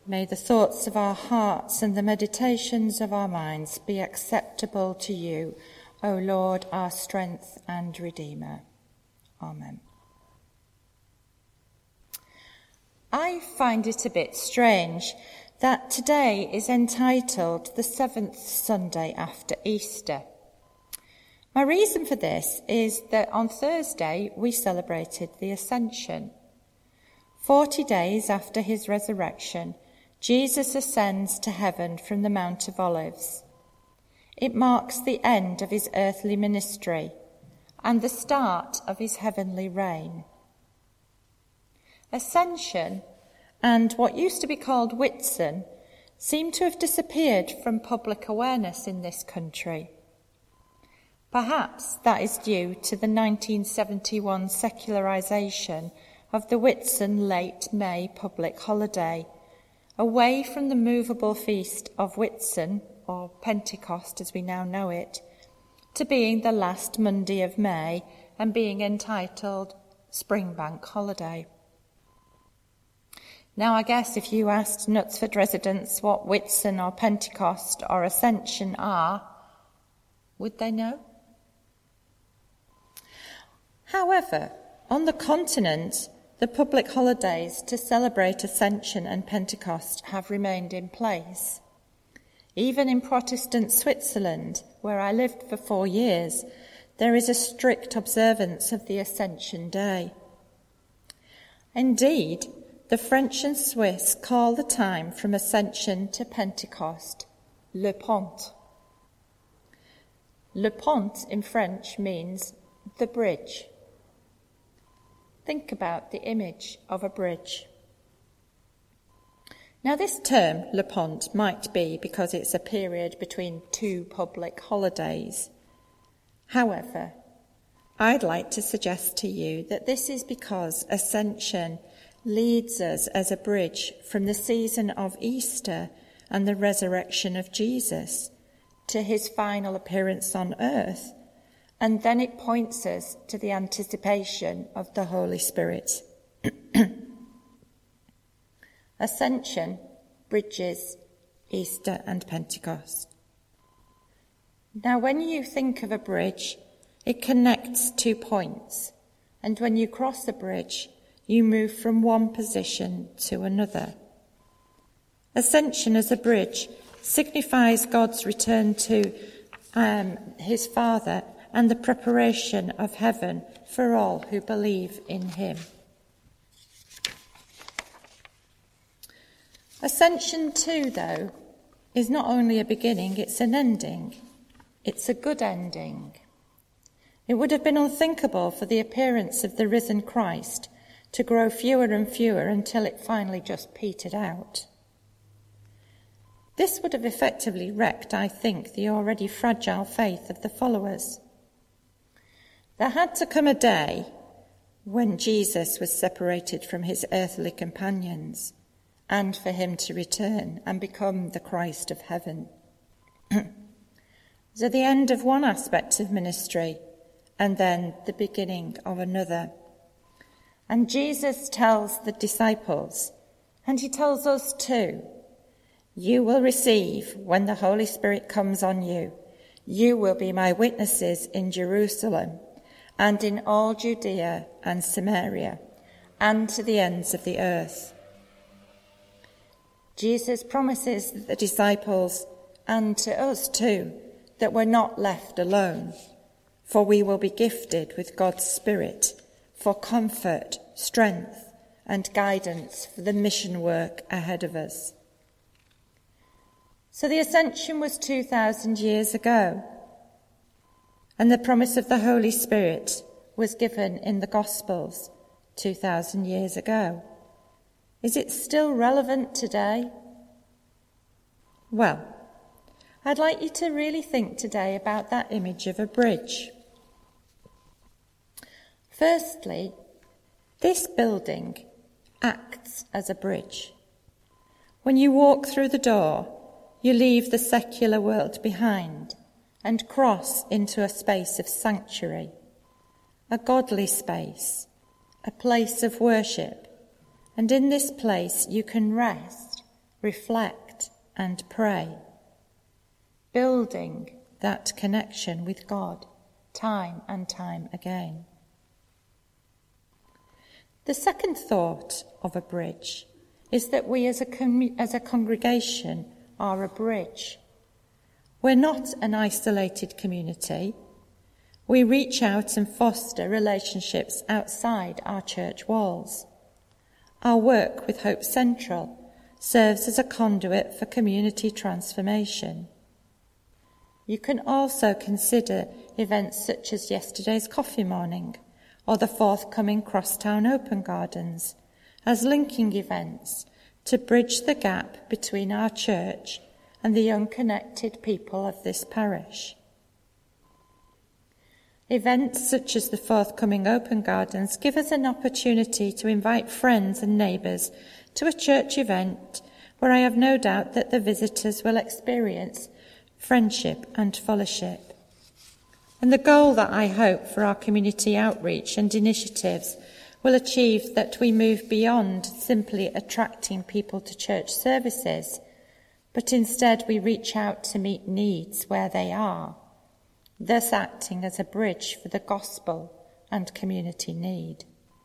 May the thoughts of our hearts and the meditations of our minds be acceptable to you, O Lord, our strength and Redeemer. Amen. I find it a bit strange that today is entitled the 7th Sunday after Easter. My reason for this is that on Thursday we celebrated the Ascension. 40 days after his resurrection, Jesus ascends to heaven from the Mount of Olives. It marks the end of his earthly ministry and the start of his heavenly reign. Ascension and what used to be called Whitsun seem to have disappeared from public awareness in this country. Perhaps that is due to the 1971 secularisation of the Whitsun late May public holiday, away from the movable feast of Whitsun, or Pentecost as we now know it, to being the last Monday of May and being entitled Springbank Holiday. Now I guess if you asked Knutsford residents what Whitsun or Pentecost or Ascension are, would they know? However, on the continent, the public holidays to celebrate Ascension and Pentecost have remained in place. Even in Protestant Switzerland, where I lived for 4 years, there is a strict observance of the Ascension Day. Indeed, the French and Swiss call the time from Ascension to Pentecost Le Pont. Le Pont in French means the bridge. Think about the image of a bridge. Now this term, Le Pont, might be because it's a period between 2 public holidays. However, I'd like to suggest to you that this is because Ascension leads us as a bridge from the season of Easter and the resurrection of Jesus to his final appearance on earth, and then it points us to the anticipation of the Holy Spirit. Ascension bridges Easter and Pentecost. Now, when you think of a bridge, it connects 2 points, and when you cross a bridge, you move from one position to another. Ascension as a bridge signifies God's return to his Father and the preparation of heaven for all who believe in him. Ascension too, though, is not only a beginning, it's an ending. It's a good ending. It would have been unthinkable for the appearance of the risen Christ to grow fewer and fewer until it finally just petered out. This would have effectively wrecked, I think, the already fragile faith of the followers. There had to come a day when Jesus was separated from his earthly companions and for him to return and become the Christ of heaven. So the end of one aspect of ministry and then the beginning of another. And Jesus tells the disciples, and he tells us too, you will receive when the Holy Spirit comes on you. You will be my witnesses in Jerusalem and in all Judea and Samaria, and to the ends of the earth. Jesus promises the disciples, and to us too, that we're not left alone, for we will be gifted with God's Spirit for comfort, strength, and guidance for the mission work ahead of us. So the Ascension was 2,000 years ago, and the promise of the Holy Spirit was given in the Gospels 2,000 years ago. Is it still relevant today? Well, I'd like you to really think today about that image of a bridge. Firstly, this building acts as a bridge. When you walk through the door, you leave the secular world behind and cross into a space of sanctuary, a godly space, a place of worship. And in this place you can rest reflect and pray, building that connection with God time and time again. The second thought of a bridge is that we as a congregation are a bridge. We're not an isolated community. We reach out and foster relationships outside our church walls. Our work with Hope Central serves as a conduit for community transformation. You can also consider events such as yesterday's coffee morning or the forthcoming Crosstown Open Gardens as linking events to bridge the gap between our church and the unconnected people of this parish. Events such as the forthcoming Open Gardens give us an opportunity to invite friends and neighbours to a church event where I have no doubt that the visitors will experience friendship and fellowship. And the goal that I hope for our community outreach and initiatives will achieve that we move beyond simply attracting people to church services, but instead we reach out to meet needs where they are, thus acting as a bridge for the gospel and community need.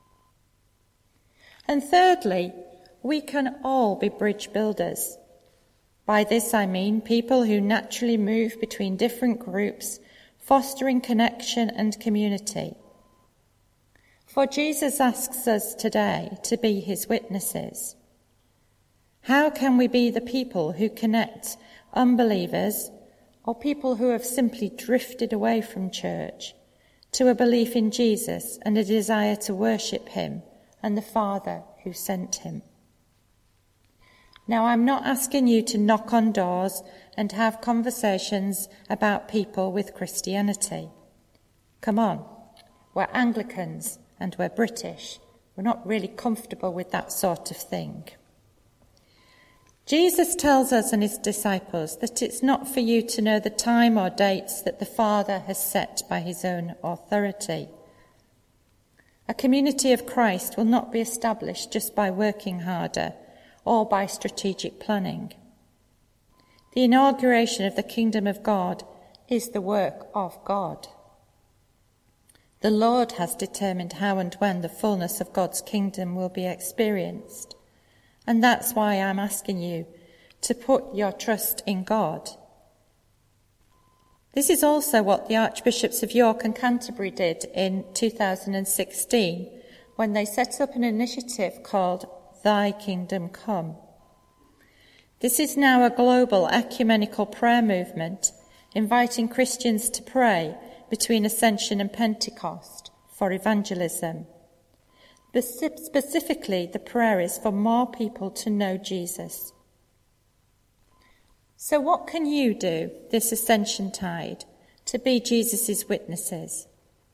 And thirdly, we can all be bridge builders. By this I mean people who naturally move between different groups, fostering connection and community. For Jesus asks us today to be his witnesses. How can we be the people who connect unbelievers or people who have simply drifted away from church to a belief in Jesus and a desire to worship him and the Father who sent him? Now, I'm not asking you to knock on doors and have conversations about people with Christianity. Come on, we're Anglicans and we're British. We're not really comfortable with that sort of thing. Jesus tells us and his disciples that it's not for you to know the time or dates that the Father has set by his own authority. A community of Christ will not be established just by working harder or by strategic planning. The inauguration of the kingdom of God is the work of God. The Lord has determined how and when the fullness of God's kingdom will be experienced. And that's why I'm asking you to put your trust in God. This is also what the Archbishops of York and Canterbury did in 2016 when they set up an initiative called Thy Kingdom Come. This is now a global ecumenical prayer movement inviting Christians to pray between Ascension and Pentecost for evangelism. But specifically, the prayer is for more people to know Jesus. So what can you do this Ascension tide to be Jesus' witnesses?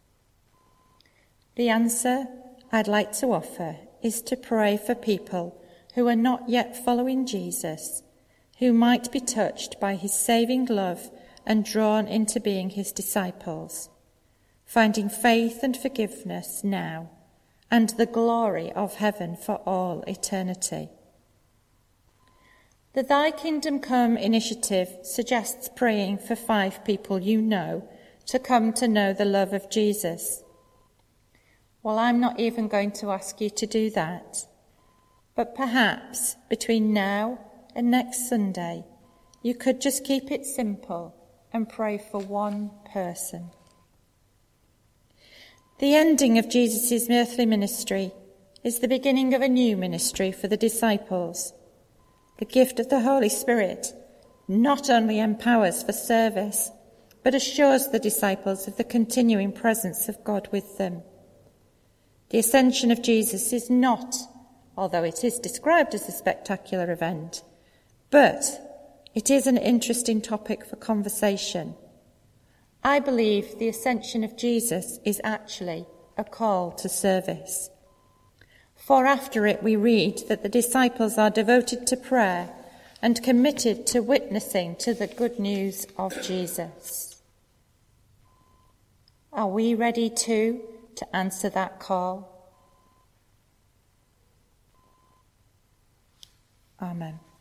The answer I'd like to offer is to pray for people who are not yet following Jesus, who might be touched by his saving love and drawn into being his disciples, finding faith and forgiveness now and the glory of heaven for all eternity. The Thy Kingdom Come initiative suggests praying for 5 people you know to come to know the love of Jesus. Well, I'm not even going to ask you to do that. But perhaps between now and next Sunday, you could just keep it simple and pray for one person. The ending of Jesus' earthly ministry is the beginning of a new ministry for the disciples. The gift of the Holy Spirit not only empowers for service, but assures the disciples of the continuing presence of God with them. The ascension of Jesus is not, although it is described as a spectacular event, but it is an interesting topic for conversation. I believe the ascension of Jesus is actually a call to service. For after it we read that the disciples are devoted to prayer and committed to witnessing to the good news of Jesus. Are we ready too to answer that call? Amen.